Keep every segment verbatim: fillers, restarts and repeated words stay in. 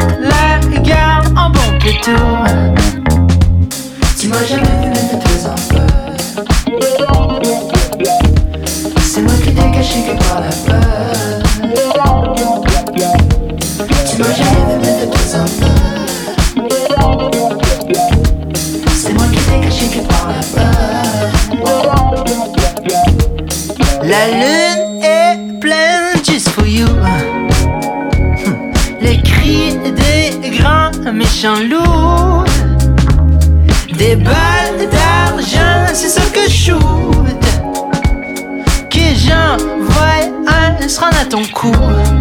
la garde en bon pétou. Tu m'as jamais vu même de tes enfants. C'est moi qui t'ai caché que par la peur. Tu m'as jamais vu même de tes enfants. C'est moi qui t'ai caché que par la peur. La lune est pleine just for you. Les cris des grands méchants loups. Des balles d'argent, c'est ça que je shoot. Que j'envoie un se rendre à ton cou.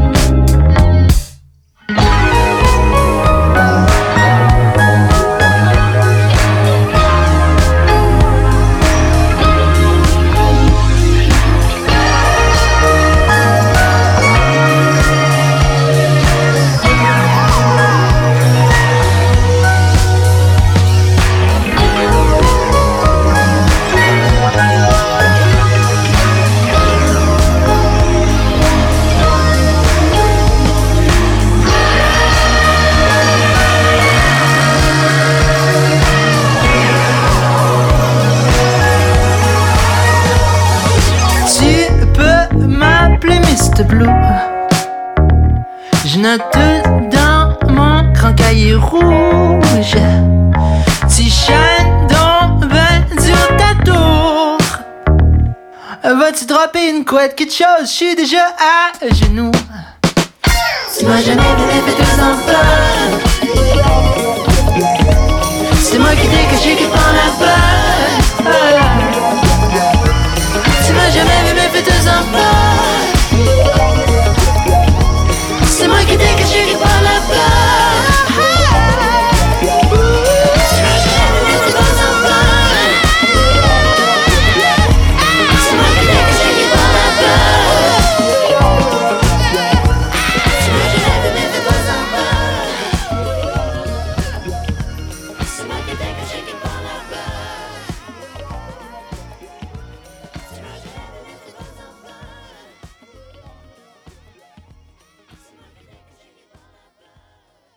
Blue. Je note dans mon grand cahier rouge. Tu shines donc ben sur ta tour. Vas-tu dropper une couette, quelque chose? J'suis déjà à genoux. Tu m'as jamais vu fait deux ans.